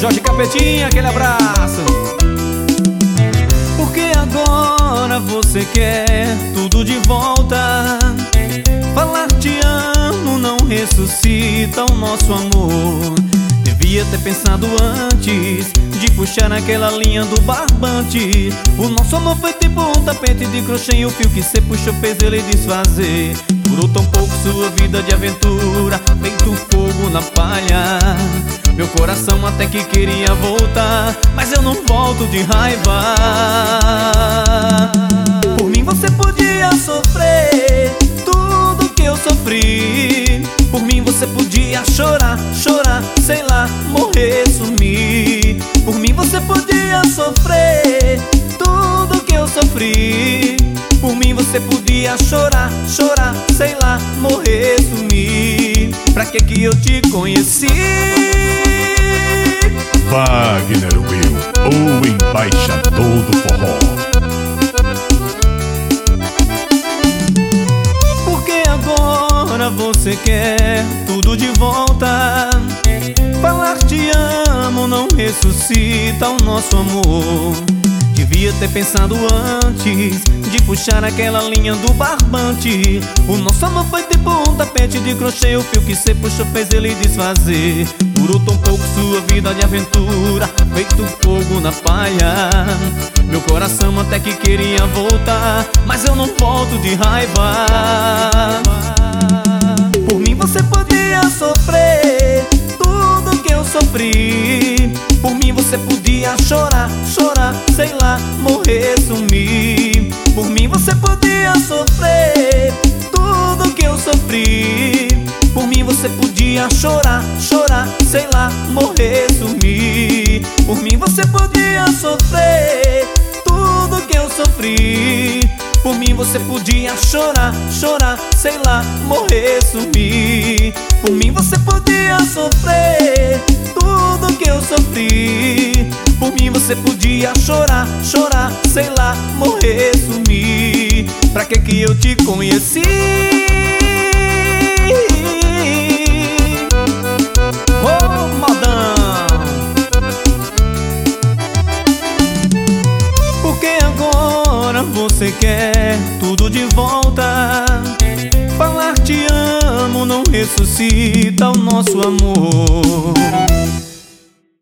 Jorge Capetinha, aquele abraço. Porque agora você quer tudo de volta. Falar te amo não ressuscita o nosso amor. Devia ter pensado antes de puxar naquela linha do barbante. O nosso amor foi tipo um tapete de crochê, e o fio que cê puxou fez ele desfazer. Durou tão pouco sua vida de aventura, feito fogo na palha. Meu coração até que queria voltar, mas eu não volto de raiva. Por mim você podia sofrer tudo que eu sofri. Por mim você podia chorar, chorar, sei lá, morrer, sumir. Por mim você podia sofrer tudo que eu sofri. Por mim você podia chorar, chorar, sei lá, morrer, sumir. Pra que eu te conheci? Wagner Will, o embaixador do forró. Porque agora você quer tudo de volta. Falar te amo não ressuscita o nosso amor. Devia ter pensado antes de puxar aquela linha do barbante. O nosso amor foi tipo um tapete de crochê, o fio que cê puxou fez ele desfazer. Durou tão pouco sua vida de aventura, feito fogo na palha. Meu coração até que queria voltar, mas eu não volto de raiva. Por mim você podia sofrer tudo que eu sofri. Por mim você podia chorar, chorar, sei lá, morrer, sumir. Por mim você podia sofrer tudo que eu sofri. Por mim você podia chorar, chorar, sei lá, morrer, sumir. Por mim você podia sofrer tudo que eu sofri. Por mim você podia chorar, chorar, sei lá, morrer, sumir. Por mim você podia sofrer tudo que eu sofri. Por mim você podia chorar, chorar, sei lá, morrer, sumir. Pra que eu te conheci? Ô, modão! Porque agora você quer tudo de volta. Falar te amo não ressuscita o nosso amor.